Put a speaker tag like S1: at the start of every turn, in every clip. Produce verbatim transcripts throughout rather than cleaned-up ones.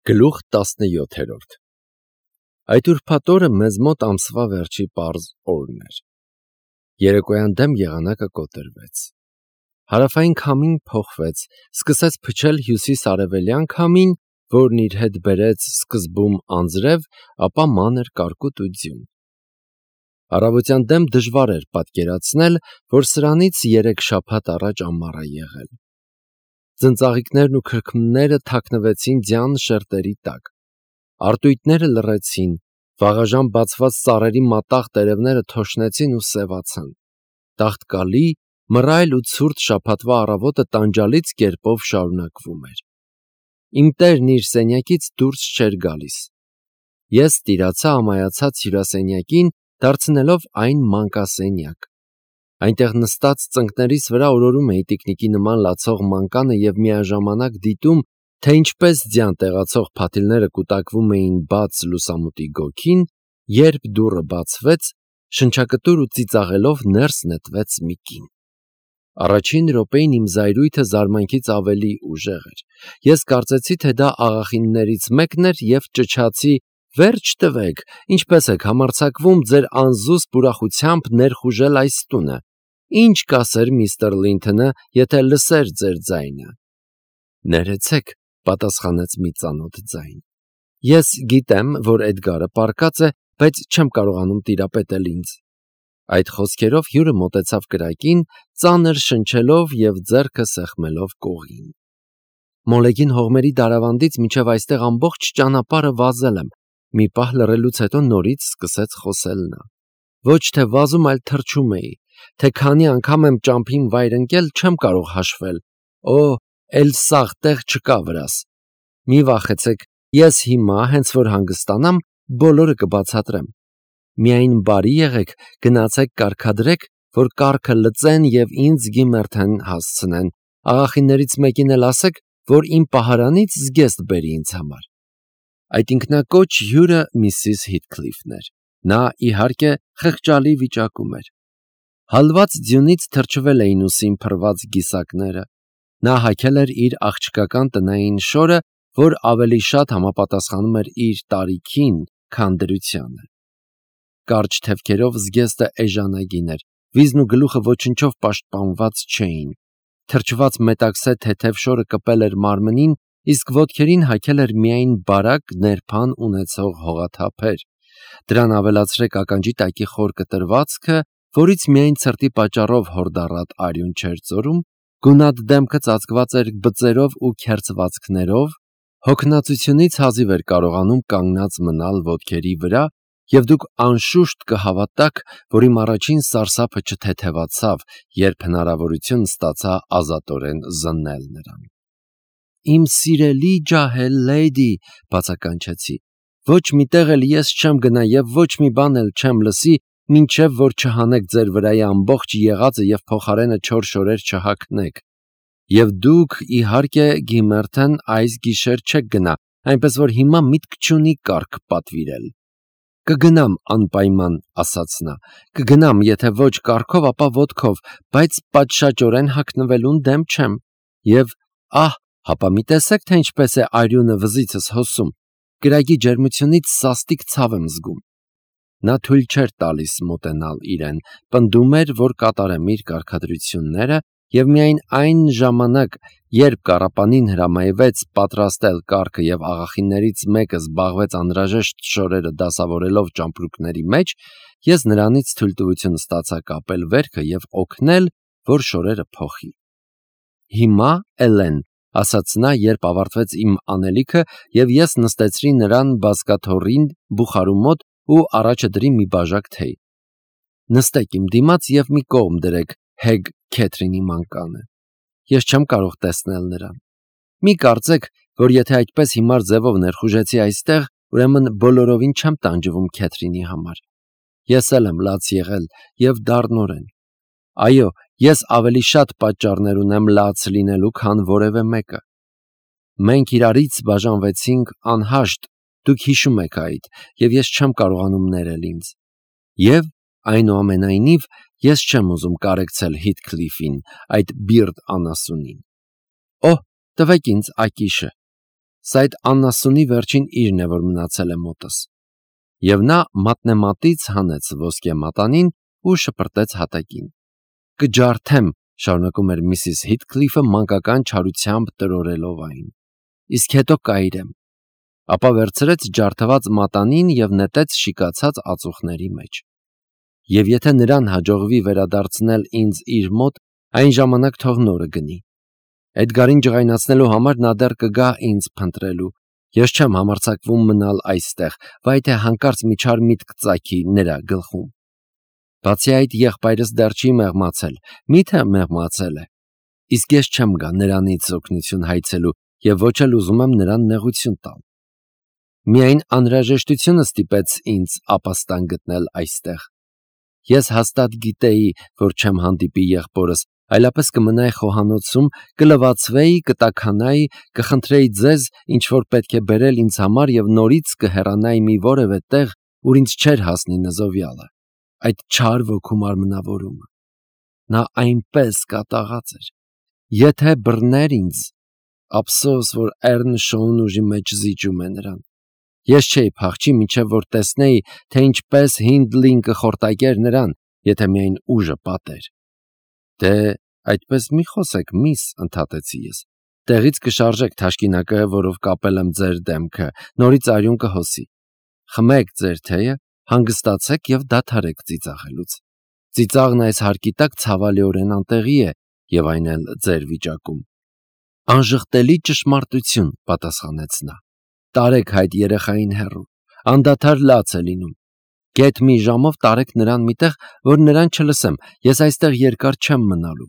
S1: Գլուխ տասնյոթերորդ Այդ ուրբաթ օրը մեզ մոտ ամսվա վերջի պարզ օրն էր։ Երեկոյան դեմ եղանակը կոտրվեց։ Հարավային քամին փոխվեց, սկսեց փչել հյուսիս-արևելյան քամին, որն իր հետ բերեց սկզբում անձրև, ապա մանր կարկուտ ու ձյուն։ Առավոտյան դեմ դժվար էր պատկերացնել, որ սրանից երեք շաբաթ առաջ ամառ է եղել։ Ձնծաղիկներն ու քրքմները թաքնվեցին ձյան շերտերի տակ, արտույտները լռեցին, վաղաժամ բացված ծառերի մատաղ տերևները թոշնեցին ու սևացան։ Տաղտկալի, մռայլ ու ցուրտ շաբաթվա առավոտը տանջալից կերպով շարունակվում էր։ Իմ տերն իր սենյակից դուրս չէր գալիս։ Ես ստիրացա ամայացած հյուրասենյակին, դարձնելով այն մանկասենյակ։ Այնտեղ նստած ծնկներիս վրա օրորում էի տիկնիկի նման լացող մանկանը և միաժամանակ դիտում, թե ինչպես ձյան տեղացող փաթիլները կուտակվում էին բաց լուսամուտի գոգին, երբ դուռը բացվեց, շնչակտուր ու ծիծաղելով ներս նետվեց մի կին։ Առաջին րոպեին իմ զայրույթը զարմանքից ավելի ուժեղ էր։ Ես կարծեցի, թե դա աղախիններից մեկն էր և ճչացի. «Վերջ տվեք, ինչպես եք համարձակվում ձեր անզուսպ ուրախությամբ ներխուժել այս տունը։ Ինչ կասեր միստր Լինթոնը, եթե լսեր ձեր ձայնը»։ «Ներեցեք», պատասխանեց մի ծանոթ ձայն։ «Ես գիտեմ, որ Էդգարը պառկած է, բայց չեմ կարողանում տիրապետել ինձ»։ Այդ խոսքերով հյուրը մոտեցավ կրակին, ծանր շնչելով և ձեռքը սեղմելով կողին։ «Մոլեգին հողմերի դարավանդից մինչև այստեղ ամբողջ ճանապարհը վազել եմ», մի պահ լռելուց հետո նորից սկսեց խոսել նա։ «Ոչ թե վազում, այլ թռչում էի, թե քանի անգամ եմ ճամփին վայր ընկել, չեմ կարող հաշվել։ Օ, էլ սաղ տեղ չկա վրաս։ Մի վախեցեք, ես հիմա, հենց որ հանգստանամ, բոլորը կբացատրեմ։ Միայն բարի եղեք, գնացեք կարգադրեք, որ կառքը լծեն և ինձ գիմերթեն հասցնեն, աղախիններից մեկին էլ ասեք, որ իմ պահարանից զգեստ բերի ինձ համար»։ Այդ ինքնակոչ հյուրը միսիս Հիթքլիֆն էր։ Նա, իհարկե, խղճալի վիճակում էր։ Հալված ձյունից թրջվել էին ուսին փռված գիսակները։ Նա հագել էր իր աղջկական տնային շորը, որ ավելի շատ համապատասխանում էր իր տարիքին, քան դրությանը։ Կարճ թևքերով զգեստը էժանագին էր, վիզն ու գլուխը ոչնչով պաշտպանված չէին։ Թրջված մետաքսե թեթև շորը կպել էր մարմնին, իսկ ոտքերին հագել էր միայն բարակ ներփան ունեցող հողաթափեր։ Դրան ավելացրեք ականջի տակի խոր կտրվածքը, որից միայն ցրտի պատճառով հորդառատ արյուն չէր ծորում, գունատ դեմքը ծածկված էր բծերով ու քերծվածքներով, հոգնածությունից հազիվ էր կարողանում կանգնած մնալ ոտքերի վրա, և դուք անշուշտ կհավատաք, որ իմ առաջին սարսափը չթեթևացավ, երբ հնարավորություն ստացա ազատորեն զննել նրան։ «Իմ սիրելի ջահել լեյդի», բացականչեցի, «ոչ մի տեղ էլ ես չեմ գնա և ոչ մի բան էլ չեմ լսի, մինչև որ չհանեք ձեր վրայի ամբողջ եղածը և փոխարենը չոր շորեր չհագնեք։ Եվ դուք, իհարկե, գիմերթեն այս գիշեր չեք գնա, այնպես որ հիմա միտք չունի կառք պատվիրել»։ «Կգնամ անպայման», ասաց նա, «կգնամ, եթե ոչ կառքով, ապա ոտքով, բայց պատշաճորեն հագնվելուն դեմ չեմ։ Եվ, ահ, հապա մի տեսեք, թե ինչպես է արյունը վզիցս հոսում, կրակի ջերմությունից սաստիկ ցավ եմ զգում»։ Նա թույլ չէր տալիս մոտենալ իրեն, պնդում էր, որ կատարեմ իր կարգադրությունները, և միայն այն ժամանակ, երբ կառապանին հրամայվեց պատրաստել կառքը և աղախիններից մեկը զբաղվեց անհրաժեշտ շորերը դասավորելով ճամպրուկների մեջ, ես նրանից թույլտվություն ստացա կապել վերքը և օգնել, որ շորերը փոխի։ «Հիմա, Էլեն», ասաց նա, երբ ավարտվեց իմ անելիքը, և ես նստեցրի նրան բազկաթոռին բուխարու մոտ ու առաջը դրի մի բաժակ թեյ։ «Նստեք իմ դիմաց և մի կողմ դրեք Հեգ Քեթրինի մանկանը։ Ես չեմ կարող տեսնել նրան։ Մի կարծեք, որ եթե այդպես հիմար ձևով ներխուժեցի այստեղ, ուրեմն բոլորովին չեմ տանջվում Քեթրինի համար։ Ես էլ եմ լաց եղել և դառնորեն։ Այո, ես ավելի շատ պատճառներ ունեմ լաց լինելու, քան որևէ մեկը։ Մենք իրարից բաժանվեցինք անհաշտ, դուք հիշում եք այդ, և ես չեմ կարողանում ներել ինձ։ Եվ, այնուամենայնիվ, ես չեմ ուզում կարեկցել Հիթքլիֆին, այդ բիրտ անասունին։ Օհ, տվեք ինձ ակիշը։ Սա այդ անասունի վերջին իրն է, որ մնացել է մոտս։ Եվ նա մատնեմատից հանեց ոսկե մատանին ու շպրտեց հատակին։ Կջարդեմ, շարունակում էր Միսիս Հիթքլիֆը մանկական չարությամբ տրորելով այն։ Իսկ հետո կայրեմ։ Ապա վերցրեց ջարդված մատանին և նետեց շիկացած ածուխների մեջ։ Եվ եթե նրան հաջողվի վերադարձնել ինձ իր մոտ, այն ժամանակ թող նորը գնի։ Էդգարին ջղայնացնելու համար նա դեռ կգա ինձ փնտրելու։ Ես չեմ համարձակվում մնալ այստեղ, վայ թե հանկարծ մի չար միտք ծագի նրա գլխում։ Բացի այդ, եղբայրս դեռ չի մեղմացել, միթե մեղմացել է։ Իսկ ես չեմ գա նրանից օգնություն հայցելու և ոչ էլ ուզում եմ նրան նեղություն տալ։ Միայն անհրաժեշտությունը ստիպեց ինձ ապաստան գտնել այստեղ։ Ես հաստատ գիտեի, որ չեմ հանդիպի եղբորս, այլապես կմնայի խոհանոցում, կլվացվեի, կտաքանայի, կխնդրեի ձեզ, ինչ որ պետք է բերել ինձ համար և նորից կհեռանայի մի որևէ տեղ, ուր ինձ չէր հասնի նզովյալը, այդ չար ոգու մարմնավորումը։ Նա այնպես կատաղած էր։ Եթե բռներ ինձ, ափսոս, որ Էռնշոուն ուժի մեջ զիջում է նրան։ Ես չէի փախչի, մինչև որ տեսնեի, թե ինչպես Հինդլին կխորտակեր նրան, եթե միայն ուժը պատեր։ Դե, այդպես մի խոսեք, միս, ընդհատեցի ես։ Տեղից կշարժեք թաշկինակը, որով կապել եմ ձեր դեմքը, նորից արյուն կհոսի։ Խմեք ձեր թեյը, հանգստացեք և դադարեք ծիծաղելուց։ Ծիծաղն այս հարկի տակ ցավալիորեն անտեղի է, և այն էլ ձեր վիճակում։ Անժխտելի ճշմարտություն, պատասխանեց նա։ Տարեք այդ երեխային հեռու, անդադար լաց է լինում։ Գեթ մի ժամով տարեք նրան միտեղ, որ նրան չլսեմ, ես այստեղ երկար չեմ մնալու։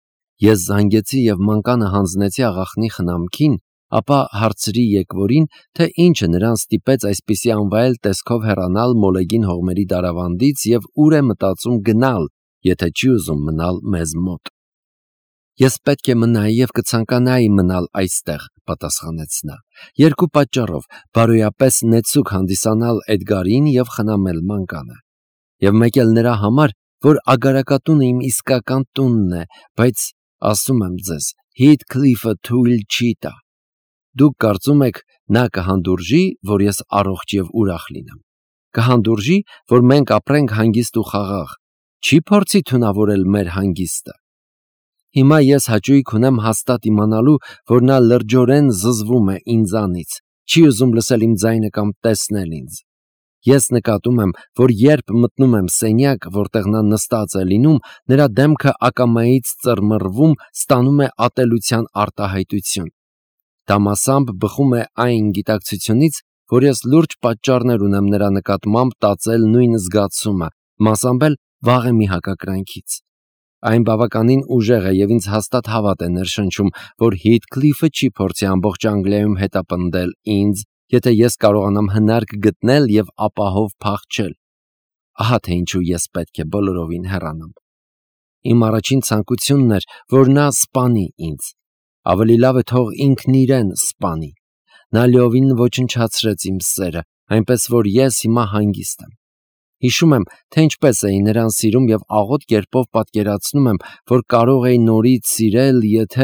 S1: Ես զանգեցի և մանկանը հանձնեցի աղախնի խնամքին, ապա հարցրի եկվորին, թե ինչը նրան ստիպեց այսպիսի անվայել տեսքով հեռանալ մոլեգին հողմերի դարավանդից և ուր է մտածում գնալ, եթե չի ուզում մնալ մեզ մոտ։ Ես պետք է մնայի և կցանկանայի մնալ այստեղ, պատասխանեց նա, երկու պատճառով, բարոյապես նեցուկ հանդիսանալ Էդգարին և խնամել մանկանը։ Եվ մեկ էլ նրա համար, որ ագարակատունը իմ իսկական տունն է, բայց ասում եմ ձեզ, Հիթքլիֆը թույլ չի տա։ Դուք կարծում եք, նա կհանդուրժի, որ ես առողջ և ուրախ լինեմ։ Կհանդուրժի, որ մենք ապրենք հանգիստ ու խաղաղ։ Չի փորձի թունավորել մեր հանգիստը։ Հիմա ես հաճույք ունեմ հաստատ իմանալու, որ նա լրջորեն զզվում է ինձանից, չի ուզում լսել իմ ձայնը կամ տեսնել ինձ։ Ես նկատում եմ, որ երբ մտնում եմ սենյակ, որտեղ նա նստած է լինում, նրա դեմքը ակամայից ծռմռվում, ստանում է ատելության արտահայտություն։ Դա մասամբ բխում է այն գիտակցությունից, որ ես լուրջ պատճառներ ունեմ նրա նկատմամբ տածել նույն զգացումը, մասամբ էլ վաղեմի հակակրանքից։ Այն բավականին ուժեղ է և ինձ հաստատ հավատ է ներշնչում, որ Հիթքլիֆը չի փորձի ամբողջ Անգլիայում հետապնդել ինձ, եթե ես կարողանամ հնարք գտնել և ապահով փախչել։ Ահա թե ինչու ես պետք է բոլորովին հեռանամ։ Իմ առաջին ցանկությունն էր, որ նա սպանի ինձ։ Ավելի լավ է թող ինքն իրեն սպանի։ Նա լիովին ոչնչացրեց իմ սերը, այնպես որ ես հիմա հանգիստ եմ։ Հիշում եմ, թե ինչպես էի նրան սիրում և աղոտ կերպով պատկերացնում եմ, որ կարող էի նորից սիրել, եթե…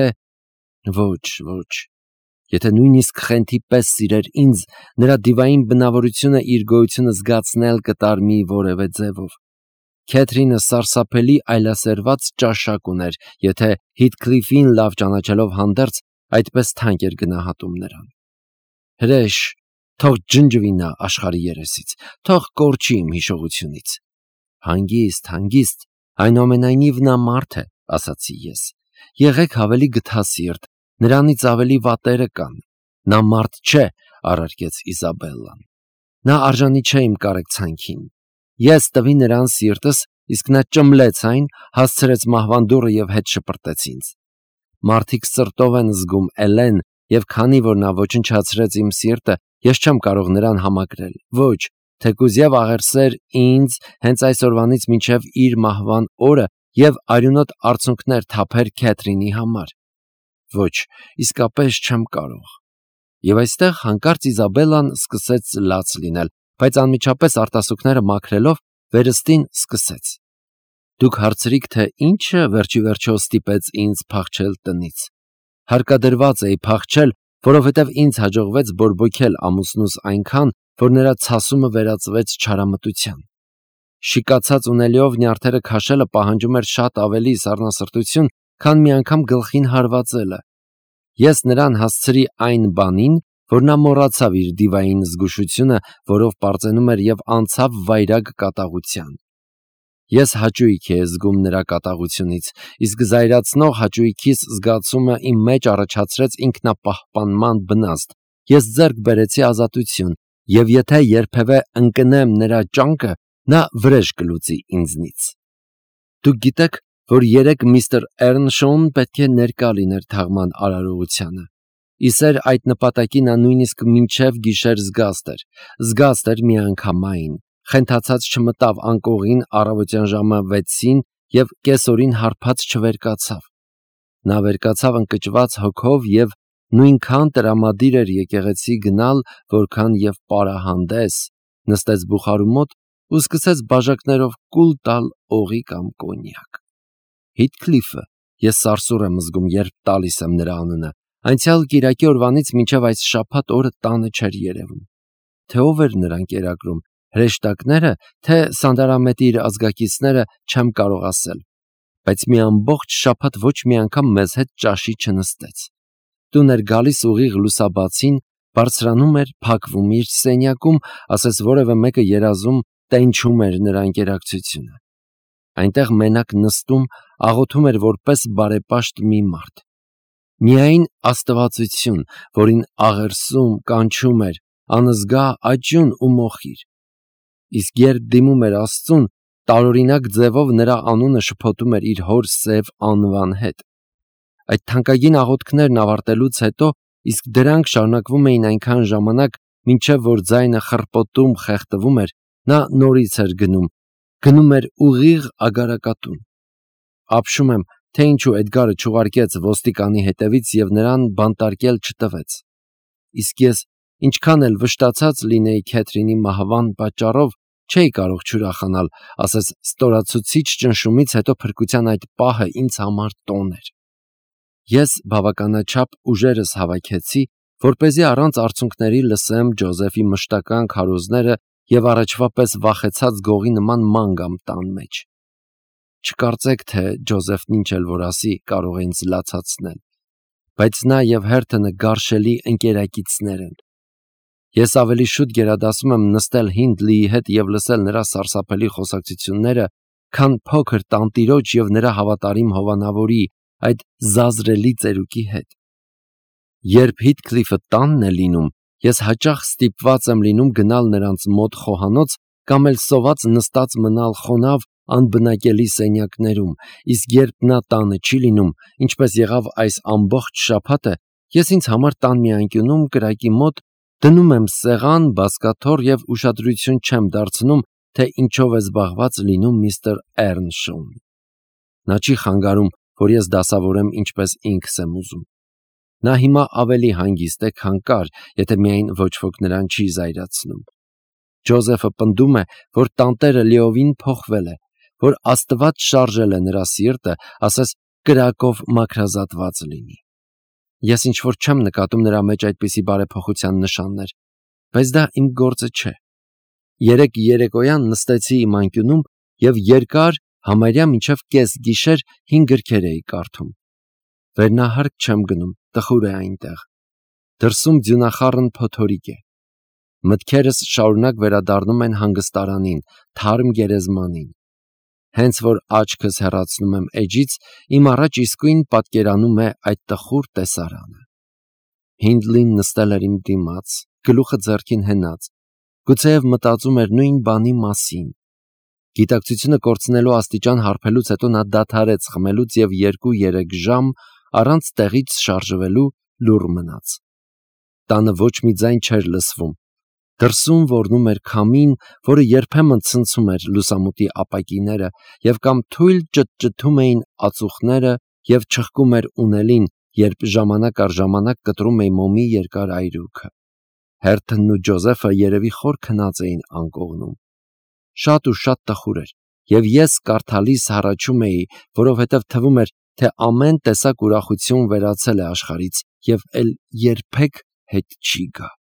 S1: Ոչ, ոչ, եթե նույնիսկ խենթի պես սիրեր ինձ, նրա դիվային բնավորությունը իր գոյությունը զգացնել կտար մի որևէ ձևով։ Քեթրինը սարսափելի այլասերված ճաշակ ուներ, եթե Հիթքլիֆին լավ ճանաչելով հանդերձ այդպես թանկ էր գնահատում նրան։ Հրեշ, թող ջնջվի նա աշխարհի երեսից, թող կորչի իմ հիշողությունից։ Հանգիստ, հանգիստ, այնուամենայնիվ նա մարդ է, ասացի ես։ Եղեք ավելի գթասիրտ, նրանից ավելի վատերը կան։ Նա մարդ չէ, առարկեց Իզաբելլան։ Նա արժանի չէ իմ կարեկցանքին։ Ես տվի նրան սիրտս, իսկ նա ճմլեց այն, հասցրեց մահվան դուռը և հետ շպրտեց ինձ։ Մարդիկ սրտով են զգում Էլեն, և քանի որ նա ոչնչացրեց իմ սիրտը, ես չեմ կարող նրան համակրել։ Ոչ, թեկուզ և աղերսեր ինձ հենց այսօրվանից մինչև իր մահվան օրը և արյունոտ արցունքներ թափեր Քեթրինի համար։ Ոչ, իսկապես չեմ կարող։ Եվ այստեղ հանկարծ Իզաբելլան սկսեց լաց լինել, բայց անմիջապես արտասուքները մաքրելով վերստին սկսեց. Դուք հարցրիք, թե ինչը վերջիվերջո ստիպեց ինձ փախչել տնից։ Հարկադրված էի փախչել, որովհետև ինձ հաջողվեց բորբոքել ամուսնուս այնքան, որ նրա ցասումը վերածվեց չարամտության։ Շիկացած ունելիով նյարդերը քաշելը պահանջում էր շատ ավելի սառնասրտություն, քան մի անգամ գլխին հարվածելը։ Ես նրան հասցրի այն բանին, որ նա մոռացավ իր դիվային զգուշությունը, որով պարծենում էր և անցավ վայրագ կատաղության։ Ես հաճույք էի զգում նրա կատաղությունից, իսկ զայրացնող հաճույքիս զգացումը իմ մեջ առաջացրեց ինքնապահպանման բնաստ։ Ես ձեռք բերեցի ազատություն, և եթե երբևէ ընկնեմ նրա ճանկը, նա վրեժ կլուծի ինձնից։ Դուք գիտեք, որ երեկ միստր Էռնշոուն պետք է ներկա լիներ թաղման արարողությանը։ Իսեր այդ նպատակի նա նույնիսկ մինչև գիշեր զգաստ էր, զգաստ էր միանգամայն, խենթացած չմտավ անկողին առավոտյան ժամը վեցին և կեսօրին հարբած չվերկացավ։ Նա վերկացավ ընկճված հոգով և նույնքան տրամադիր էր եկեղեցի գնալ, որքան և պարահանդես, նստեց բուխարու մոտ ու սկսեց բաժակներով կուլ տալ օղի կամ կոնյակ։ Հիթքլիֆը, ես սարսուռ եմ զգում, երբ տալիս եմ նրա անունը, անցյալ կիրակի օրվանից մինչև այս շաբաթ օրը տանը չէր երևում։ Թե ով էր նրան կերակրում, հրեշտակները, թե Սանդարամետի իր ազգակիցները, չեմ կարող ասել, բայց մի ամբողջ շաբաթ ոչ մի անգամ մեզ հետ ճաշի չնստեց։ Տուն էր գալիս ուղիղ լուսաբացին, բարձրանում էր, փակվում իր սենյակում, ասես որևէ մեկը երազում տենչում էր նրա ընկերակցությունը։ Այնտեղ մենակ նստում, աղոթում էր որպես բարեպաշտ մի մարդ։ Միայն աստվածություն, որին աղերսում, կանչում էր, անզգա աճյուն ու մոխիր։ Իսկ երբ դիմում էր Աստծուն, տարօրինակ ձևով նրա անունը շփոթում էր իր հոր սև անվան հետ։ Այդ թանկագին աղոթքներն ավարտելուց հետո, իսկ դրանք շարունակվում էին այնքան ժամանակ, մինչև որ ձայնը խռպոտում, խեղդվում էր, նա նորից էր գնում, գնում էր ուղիղ ագարակատուն։ Ապշում եմ, թե ինչու Էդգարը չուղարկեց ոստիկանի հետևից և նրան բանտարկել չտվեց։ Իսկ ես, ինչքան էլ վշտացած լինեի Քեթրինի մահվան պատճառով, չէի կարող չուրախանալ, ասես ստորացուցիչ ճնշումից հետո փրկության այդ պահը ինձ համար տոն էր։ Ես բավականաչափ ուժերս հավաքեցի, որպեսզի առանց արցունքների լսեմ Ջոզեֆի մշտական քարոզները և առաջվա պես վախեցած գողի նման ման գամ տան մեջ։ Չկարծեք, թե Ջոզեֆն ինչ էլ որ ասի, կարող է ինձ լացացնել, բայց նա և Հերթոնը գարշելի ընկերակիցներ են։ Ես ավելի շուտ գերադասում եմ նստել Հինդլիի հետ և լսել նրա սարսափելի խոսակցությունները, քան փոքր տանտիրոջ և նրա հավատարիմ հովանավորի, այդ զազրելի ծերուկի հետ։ Երբ Հիթքլիֆը տանն է լինում, ես հաճախ ստիպված եմ լինում գնալ նրանց մոտ խոհանոց կամ էլ սոված նստած մնալ խոնավ անբնակելի սենյակներում, իսկ երբ նա տանը չի լինում, ինչպես եղավ այս ամբողջ շաբաթը, ես ինձ համար տան մի անկյունում կրակի մոտ դնում եմ սեղան, բազկաթոռ և ուշադրություն չեմ դարձնում, թե ինչով է զբաղված լինում միստր Էռնշոուն։ Նա չի խանգարում, որ ես դասավորեմ ինչպես ինքս եմ ուզում։ Նա հիմա ավելի հանգիստ է, քան կար, եթե միայն ոչ ոք նրան չի զայրացնում։ Ջոզեֆը պնդում է, որ տանտերը լիովին փոխվել է, որ Աստված շարժել է նրա սիրտը, ասես կրակով մաքրազատված լինի։ Ես ինչ-որ չեմ նկատում նրա մեջ այդպիսի բարեփոխության նշաններ, բայց դա իմ գործը չէ։ Երեկ երեկոյան նստեցի իմ անկյունում և երկար, համարյա մինչև կես գիշեր հին գրքեր էի կարդում։ Վերնահարկ չեմ գնում, տխուր է այնտեղ։ Դրսում ձյունախառն փոթորիկ է։ Մտքերս շարունակ վերադառնում են հանգստարանին, թարմ գերեզմանին։ Հենց որ աչքս հեռացնում եմ էջից, իմ առաջ իսկույն պատկերանում է այդ տխուր տեսարանը։ Հինդլին նստել էր իմ դիմաց, գլուխը ձեռքին հենած, գուցեև մտածում էր նույն բանի մասին։ Գիտակցությունը կորցնելու աստիճան հարբելուց հետո նա դադարեց խմելուց և երկու-երեք ժամ առանց տեղից շարժվելու լուռ մնաց։ Տանը ոչ մի ձայն չէր լսվում։ Դրսում ոռնում էր քամին, որը երբեմն ցնցում էր լուսամուտի ապակիները, և կամ թույլ ճտճտում էին ածուխները և չխկում էր ունելին, երբ ժամանակ առ ժամանակ կտրում էի մոմի երկար այրուքը։ Հերթոնն ու Ջոզեֆը երևի խոր քնած էին անկողնում։ Շատ ու շատ տխուր էր, և ես կարդալիս հառաչում էի, որովհետև թվում էր, թե ամեն տեսակ ուրախություն վերացել է աշխարհից և էլ երբեք հետ չի գա։